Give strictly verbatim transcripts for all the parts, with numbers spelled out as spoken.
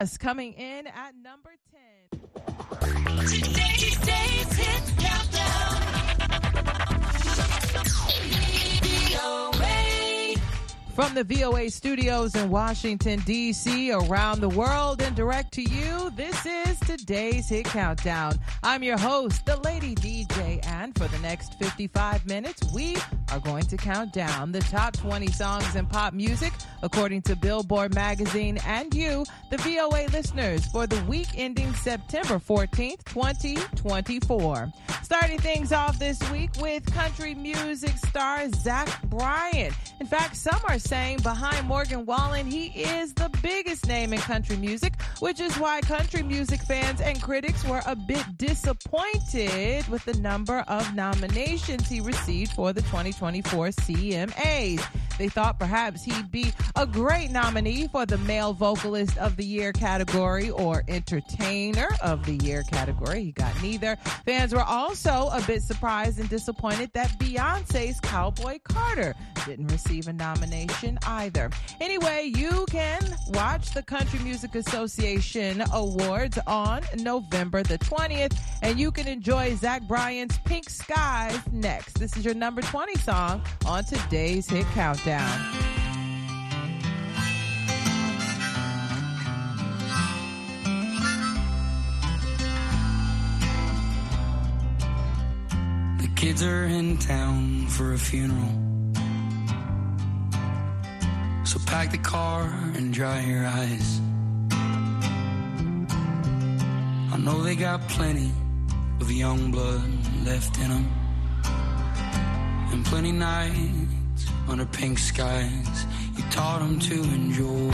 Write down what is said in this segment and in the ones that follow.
Coming in at number ten. Today's Today's Hit Countdown. V O A. From the V O A studios in Washington, D C, around the world and direct to you, this is Today's Hit Countdown. I'm your host, the Lady D J, and for the next fifty-five minutes, we are going to count down the top twenty songs in pop music, according to Billboard magazine and you, the V O A listeners, for the week ending September fourteenth, twenty twenty-four. Starting things off this week with country music star Zach Bryan. In fact, some are saying behind Morgan Wallen, he is the biggest name in country music, which is why country music fans and critics were a bit disappointed with the number of nominations he received for the twenty twenty-four C M As. They thought perhaps he'd be a great nominee for the Male Vocalist of the Year category or Entertainer of the Year category. He got neither. Fans were also a bit surprised and disappointed that Beyonce's Cowboy Carter didn't receive a nomination either. Anyway, you can watch the Country Music Association Awards on November the twentieth, and you can enjoy Zach Bryan's Pink Skies next. This is your number twenty song on today's Hit Countdown. The kids are in town for a funeral, so pack the car and dry your eyes. I know they got plenty of young blood left in them, and plenty nights under pink skies you taught them to enjoy.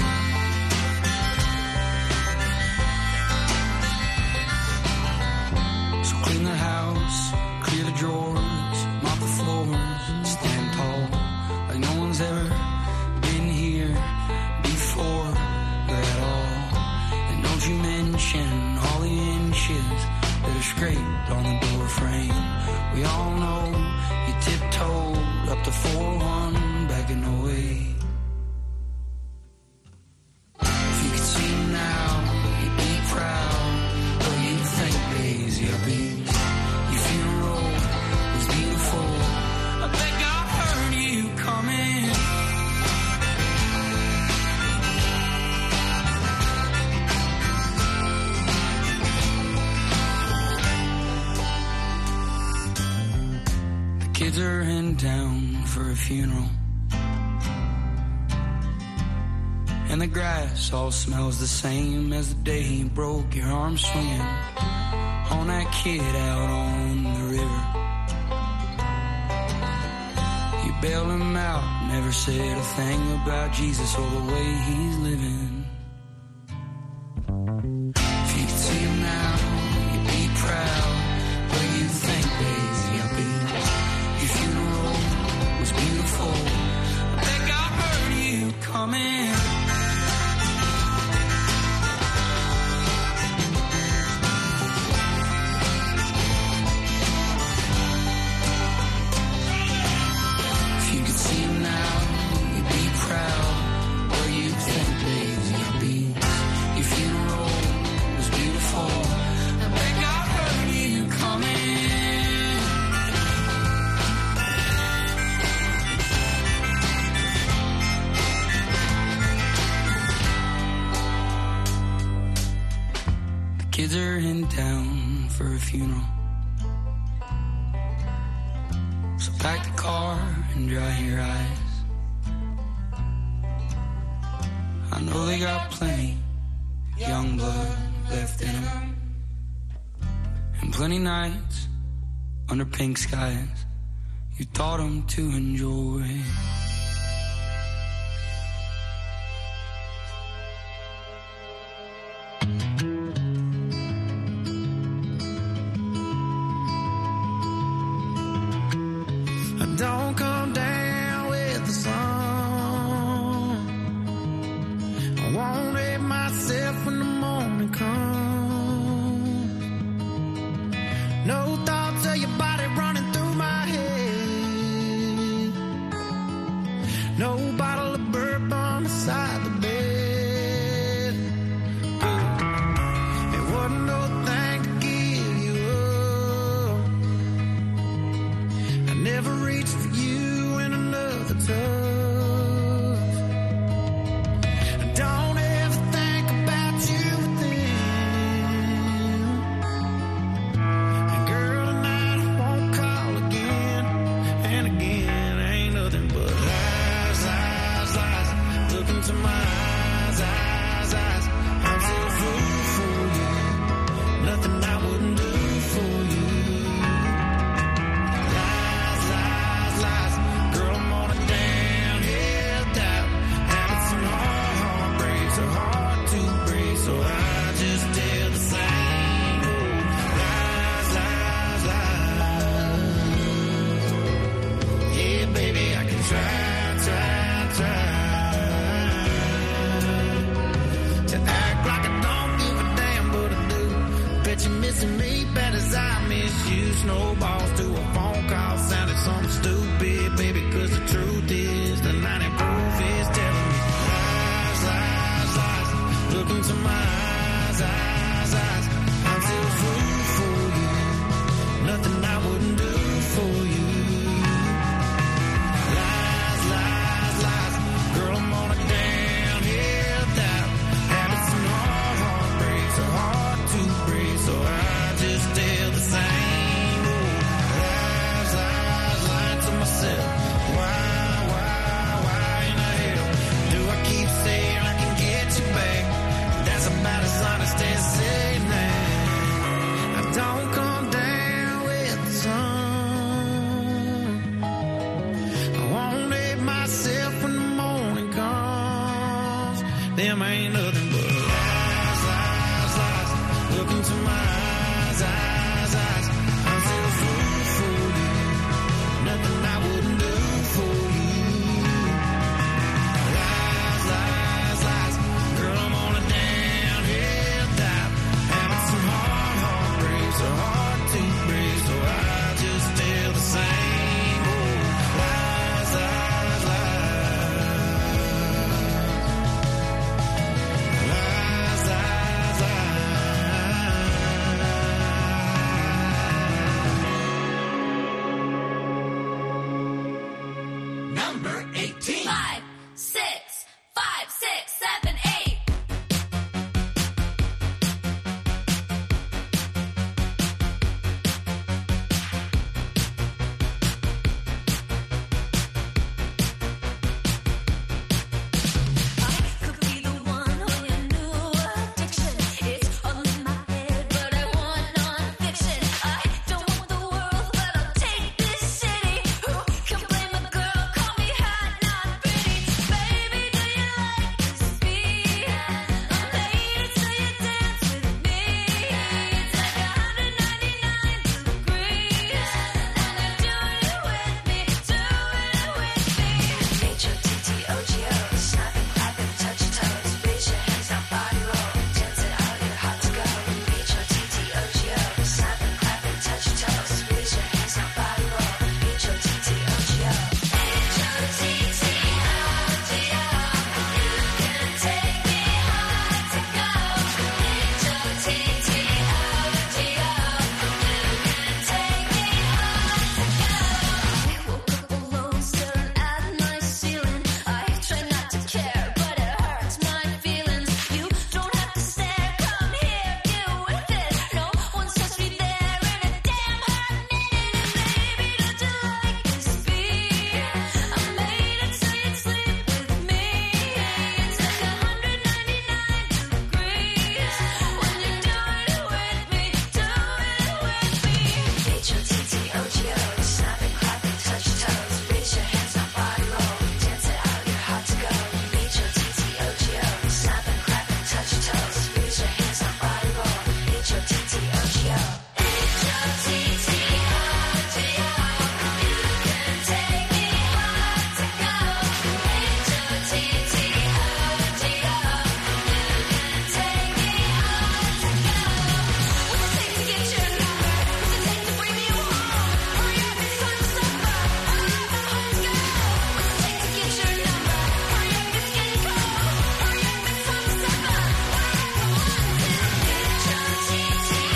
So clean the house, clear the drawers, mop the floors, stand tall like no one's ever been here before at all. And don't you mention all the inches that are scraped on the door frame. We all know you tiptoed up to four one back in oh eight. If you could see him now, you'd be proud. Though you think days you'll be. Your funeral was beautiful. I bet God heard you coming. Kids are in town for a funeral, and the grass all smells the same as the day you broke your arm swinging on that kid out on the river. You bailed him out, never said a thing about Jesus or the way he's living. If you could see him now, you'd be proud. But you think days you'll be. Your funeral was beautiful. I bet God heard you coming. If you could see him now, you'd be proud. Or you'd think days you'll be. Your funeral was beautiful. I bet God heard you coming. Kids are in town for a funeral, so pack the car and dry your eyes. I know they got plenty young blood left in them, and plenty nights under pink skies you taught them to enjoy. Don't come down with the sun. I won't hate myself when the morning comes. No thoughts of your body running through my head. missing me bad as I miss you. Snowballs to a phone call sounded something stupid, baby, cause the truth is the ninety proof is telling me lies, lies, lies. Look into my eyes, eyes, eyes. I'm still a fool for you. Nothing I wouldn't do for you. Lies, lies, lies. Girl, I'm on a downhill dive. Habits and hard heartbreaks are hard to break, so I just tell the same old lies, lies, lies to myself. Why, why, why in the hell do I keep saying I can get you back? That's about as honest as saying that. I don't come down with the sun. I won't leave myself when the morning comes. Them ain't nothing but lies, lies, lies. Look into my eyes, eyes, eyes. I'm still a fool for you. Nothing I wouldn't do for you. Lies, lies, lies. Girl, I'm on a downhill dive. Having some hard heartbreaks are hard to break, so I just tell the same old lies, lies, lies. Lies, lies, lies. Number eighteen. Five, six, five, six, seven, eight. I could be the one on your new addiction. It's all in my head, but I want non-fiction. I don't want the world, but I'll take this city. Who can blame a girl? Call me hot, not pretty. Baby, do you like this beat? I'm made it so you dance with me. It's like one hundred ninety-nine degrees. When you're doing it with me, doing it with me. H O T T O G O, snapping, clapping, touch your toes. Raise your hands, now body roll. Dance it out, you're hot to go. H O T T O G O, snapping, clapping, touch your toes. Raise your hands, now body roll. H O T T O G O. H O T T O G O. You can take me hard to go. H O T T O G O. You can take me hard to go. Woke up alone, staring at my ceiling. I try not to care, but it hurts my feelings. You don't have to stare, come here, get with it. No one's touched me there in a damn hot minute. Baby, don't you like this beat? I made it so you'd sleep with me. It's like one hundred ninety-nine degrees. When you're doing it with me, doing it with me. H O T T O G O, snapping, clapping, touch your toes. Raise your hands, now body roll. Dance it out, you're hot to go. H O T T O G O, snapping, clapping, touch your toes. Raise your hands, now body roll. H O T T O G O. H O T T O G O. You can take me hard to go. H O T T O G O. You can take me hard to go. What's it take to get your number? What's it take to bring you home? Hurry up, it's time to suffer. Hurry up, the hoes go. What's it take to get your number? Hurry up, it's getting cold. Hurry up, it's time to suffer. Hurry up, the ones in H O T T O G O.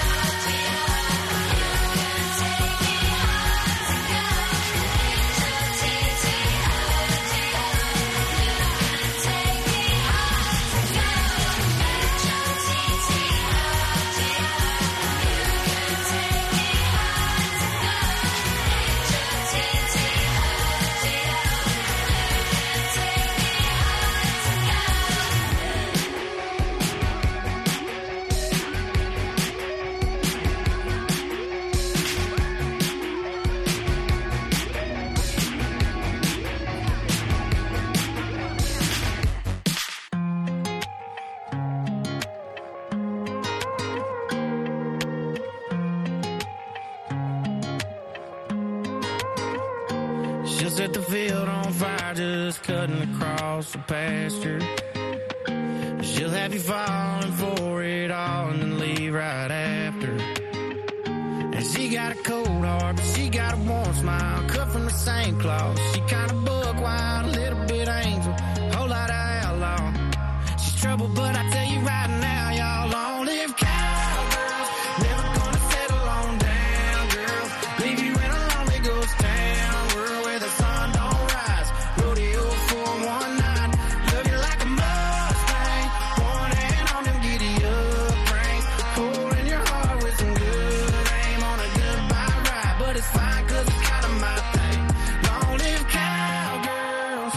She'll set the field on fire, just cutting across the pasture. She'll have you falling for it all and then leave right after. doctor. And she got a cold heart, but she got a warm smile, cut from the same cloth. She kind of buck wild, a little bit angel, whole lot of outlaw. She's trouble, but I tell you right now, y'all, long live cowgirls. Never gonna settle on down, girls. Leave you in a lonely ghost town, world where the sun don't rise. Rodeo for one night, love you like a Mustang. One hand on them giddy up reins, holding your heart with some good aim on a goodbye ride. But it's fine, cause it's kind of my thing. Long live cowgirls.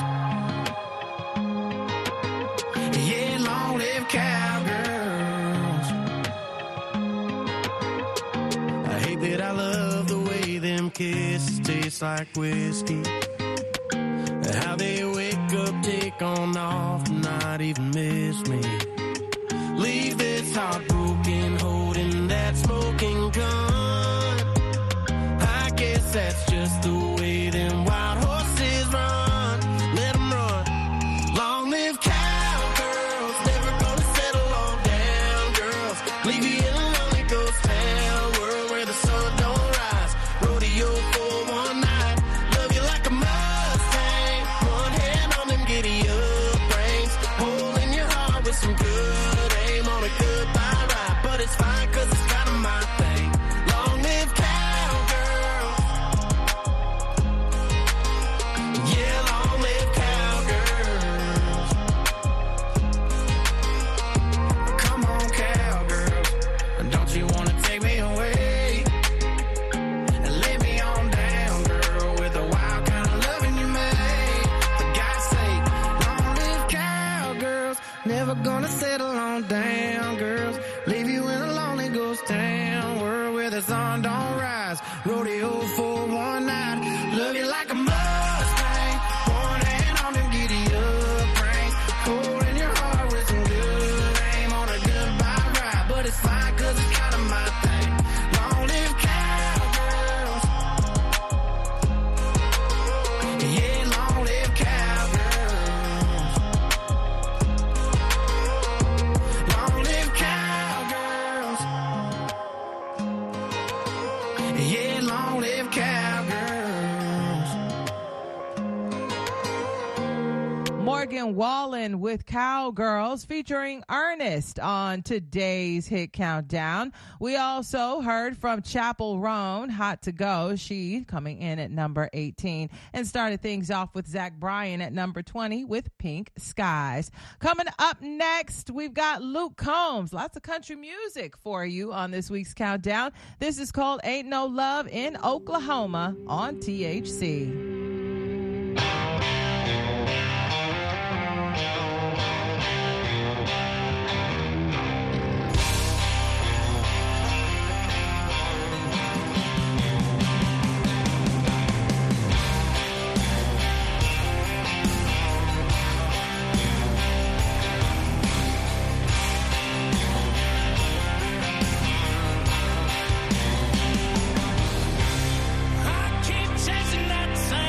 Yeah, long live cowgirls. I hate that I love the way them kisses taste like whiskey. How they wake up, take on off, not even miss me. Leave this heart broken, holding that smoking gun. I guess that's just the way them wild horses run. Let them run. Long live cowgirls, never gonna settle on down, girls. Leave you in a lonely ghost town, world where the sun don't rise. Rodeo for one night, love you like a Mustang. One hand on them giddy up reins, holding your heart with some good aim on a goodbye ride. But it's fine, cause it's kind of my thing. Long live cowgirls. Yeah, long live cowgirls. Come on, cowgirls. Don't you wanna take me away and lay me on down, girl, with a wild kind of loving you made? For God's sake, long live cowgirls. Never gonna settle on down, girls. Leave you in a lonely ghost town, world where the sun don't rise. Rodeo for one night, love you like a Mustang. One hand on them giddy up reins, holding your heart with some good aim on a goodbye ride. But it's fine, cause it's kind of my thing. Long live cowgirls. Yeah, long live cowgirls. Long live cowgirls. Yeah, long live cowgirls. Morgan Wallen with Cowgirls featuring Ernest on today's Hit Countdown. We also heard from Chapel Roan, Hot to Go. She coming in at number eighteen, and started things off with Zach Bryan at number twenty with Pink Skies. Coming up next, we've got Luke Combs. Lots of country music for you on this week's Countdown. This is called Ain't No Love in Oklahoma on T H C. I keep chasing that same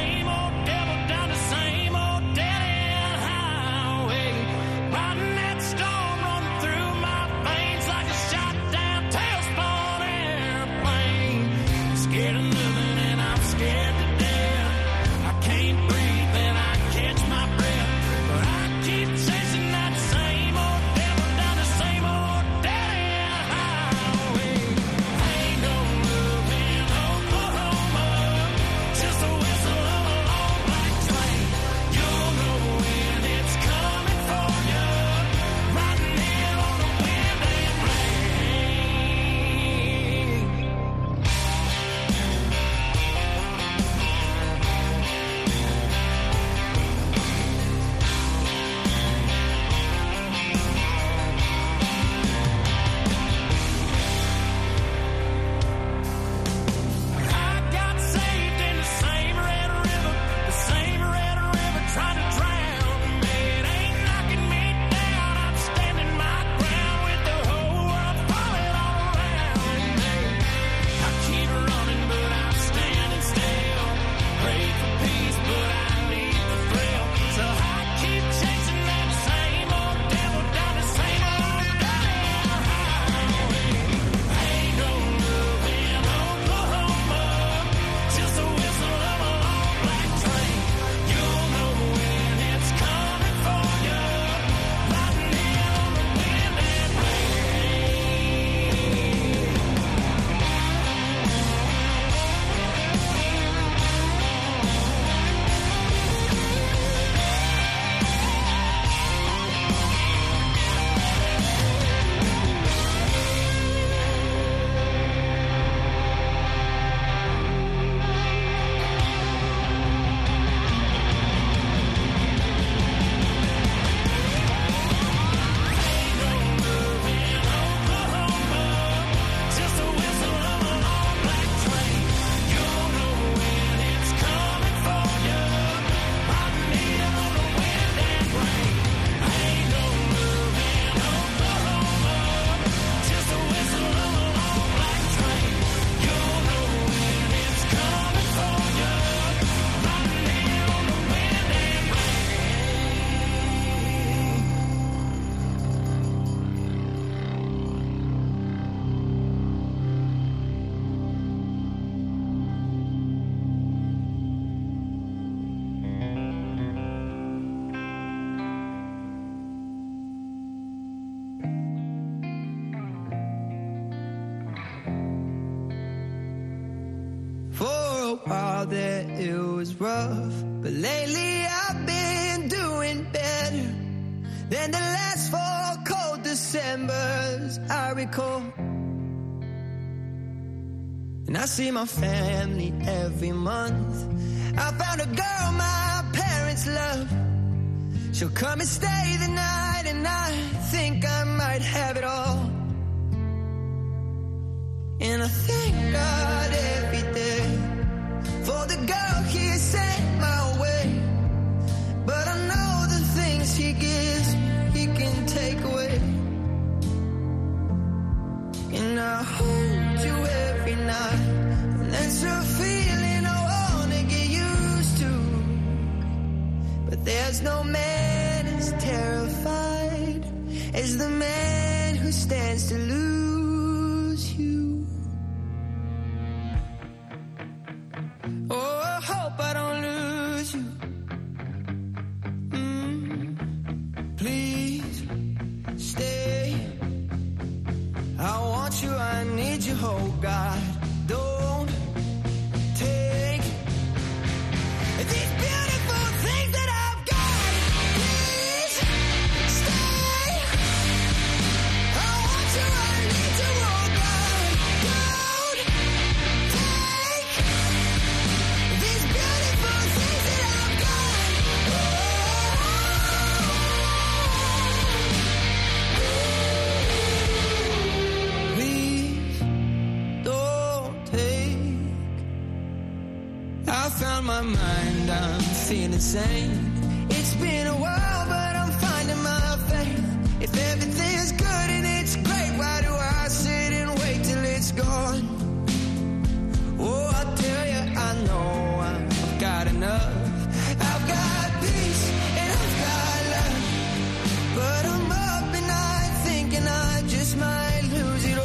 out there it was rough, but lately I've been doing better than the last four cold Decembers I recall. And I see my family every month. I found a girl my parents love. She'll come and stay the night, and I think I might have it all. And I thank God every day for the girl he sent my way. But I know the things he gives he can take away. And I hold you every night, and that's a feeling I wanna get used to. But there's no man as terrified as the man who stands to lose you. Oh, I hope I don't lose you. Mm, please stay. I want you, I need you, oh God. Don't take these beautiful things that I've got. Please stay. I want you, I need you, oh God. Don't take these beautiful things that I've got. Please don't take. I found my mind, I'm feeling sane. It's been a while, but I'm finding my faith. If everything's good and it's great, why do I sit and wait till it's gone? Oh, I tell you, I know I've got enough. I've got peace and I've got love. But I'm up and I'm thinking I just might lose it all.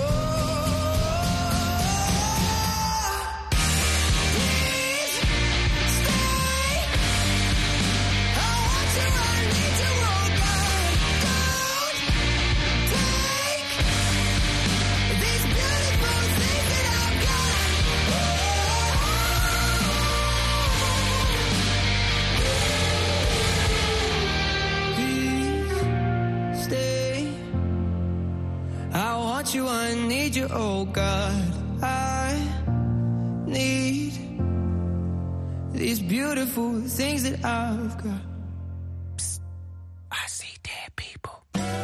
Please stay. I want you, I need you, oh God. Don't take these beautiful things that I've got. Please stay. I want you, I need you, oh God. I need these beautiful things that I've got. Psst. I see dead people.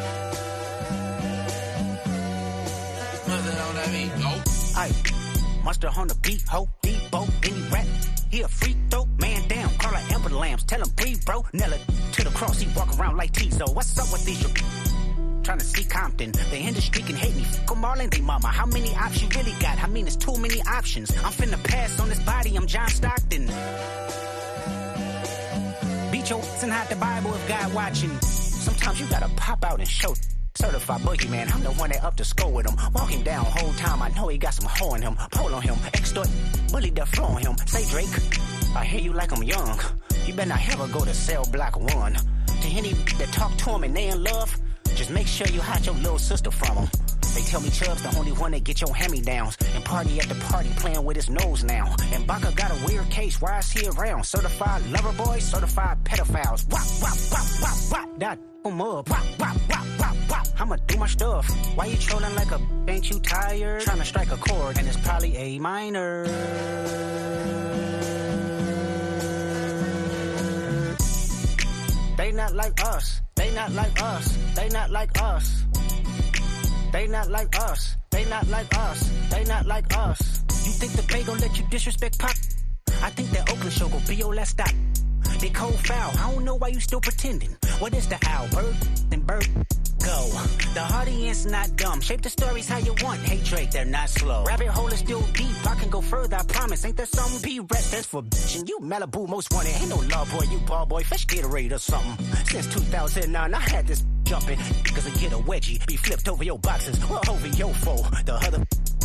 Aye, monster on the beat, ho, Debo, any rap. He a freak though, man down, call her Amber Lambs, tell him breathe, bro. Nella to the cross, he walk around like Tizo. What's up with these? Trying to see Compton, the industry can hate me. Fuck 'em all and they mama. How many options you really got? I mean, it's too many options. I'm finna pass on this body, I'm John Stockton. Beat your ass and hide the Bible if God watching. Sometimes you gotta pop out and show. Certified boogeyman, I'm the one that up to score with him. Walk him down whole time, I know he got some hoe in him. Pole on him, extort, bully the flow on him. Say Drake, I hear you like I'm young. You better not ever go to cell block one. To any that talk to him and they in love, just make sure you hide your little sister from him. They tell me Chubb's the only one that get your hand-me-downs. And party at the party playing with his nose now. And Baca got a weird case, why is he around? Certified lover boys, certified pedophiles. Wop, wop, wop, wop, wop, that em up. Wop, wop, wop, wop, wop, I'ma do my stuff. Why you trolling like a, ain't you tired? Trying to strike a chord and it's probably A minor. They not like us, they not like us, they not like us. They not like us, they not like us, they not like us. You think the Bay gon' let you disrespect Pop? I think that Oakland show gon' be your last stop. They cold foul, I don't know why you still pretending. What is the owl, bird and bird? Go. The audience not dumb, shape the stories how you want. Hey Drake, they're not slow. Rabbit hole is still deep, I can go further, I promise. Ain't there something B-rest that's for bitch? And you Malibu most wanted, ain't no love boy, you ball boy, fish Gatorade or something. Since two thousand nine, I had this jumping, cause I get a wedgie, be flipped over your boxes, well over your foe. The other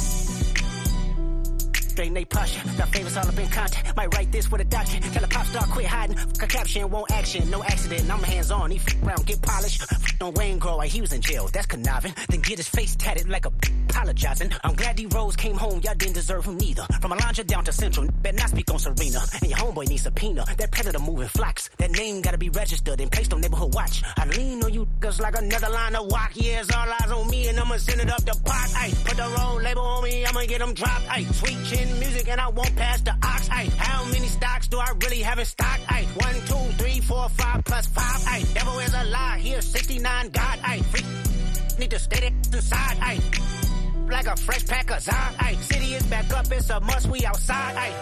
straight Nate posture, got favors all up in contact. Might write this with a doctor, tell a pop star quit hiding. Fuck a caption, won't action, no accident. I'm hands on, he f around, get polished. F on Wayne Grow, like he was in jail, that's conniving. Then get his face tatted like a apologizing. I'm glad D-Rose came home, y'all didn't deserve him neither. From Alondra down to Central, better not speak on Serena. And your homeboy needs subpoena. That predator moving flocks. That name gotta be registered and placed on neighborhood watch. I lean on you cause like another line of walk. Yeah, it's all eyes on me and I'ma send it up the pot. Ay, put the roll label on me, I'ma get them dropped. Ay, sweet chin music and I won't pass the ox. Ay, how many stocks do I really have in stock? Ay, one, two, three, four, five plus five. Ay, devil is a lie, here sixty-nine God. Ay, freak, need to stay that inside. Ay, like a fresh pack of Zod. Ay, city is back up, it's a must, we outside. Ay.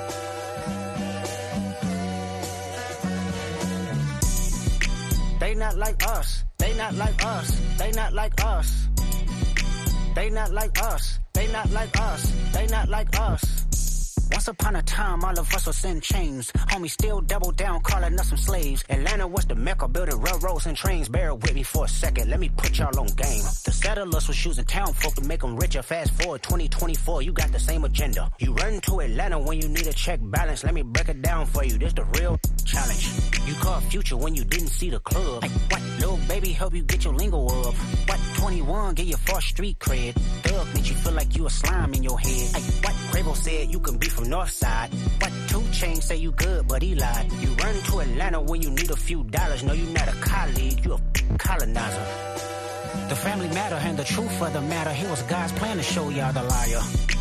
They not like us, they not like us, they not like us. They not like us, they not like us, they not like us. Once upon a time, all of us was in chains. Homie still double down, calling us some slaves. Atlanta was the mecca, building railroads and trains. Bear with me for a second, let me put y'all on game. The settlers was using town folk to make them richer. Fast forward twenty twenty-four, you got the same agenda. You run to Atlanta when you need a check balance. Let me break it down for you, this the real challenge. You caught Future when you didn't see the club. Like, what, little baby, help you get your lingo up. What, twenty-one, get your first street cred. Thug makes you feel like you a slime in your head. Like, what, Quavo said you can be from North Side. What, two Chainz say you good, but he lied. You run to Atlanta when you need a few dollars. No, you not a colleague, you a colonizer. The family matter and the truth of the matter. Here was God's plan to show y'all the liar.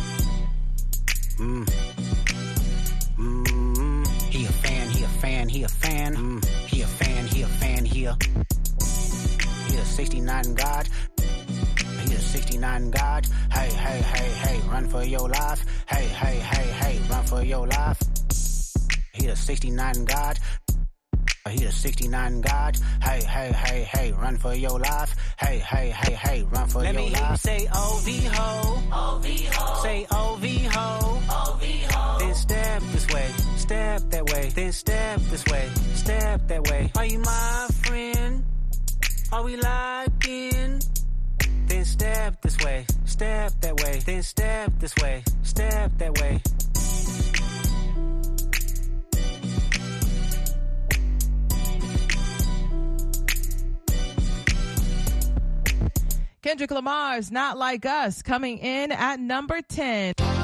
Mm. Mm. He a fan, he a fan, he a fan. Mm. He a fan, he a fan, he a... He a sixty-nine God. He a sixty-nine God. Hey, hey, hey, hey, run for your life. Hey, hey, hey, hey, run for your life. He a sixty-nine God. He a sixty-nine God. Hey, hey, hey, hey, run for your life. Hey, hey, hey, hey, run for Let your life. Let me hear you say O V ho. O V ho. Say O V ho. O V ho. Then step this way. Step that way. Then step this way. Step that way. Are you my friend? Are we locked in? Then step this way. Step that way. Then step this way. Step that way. Kendrick Lamar's Not Like Us coming in at number ten.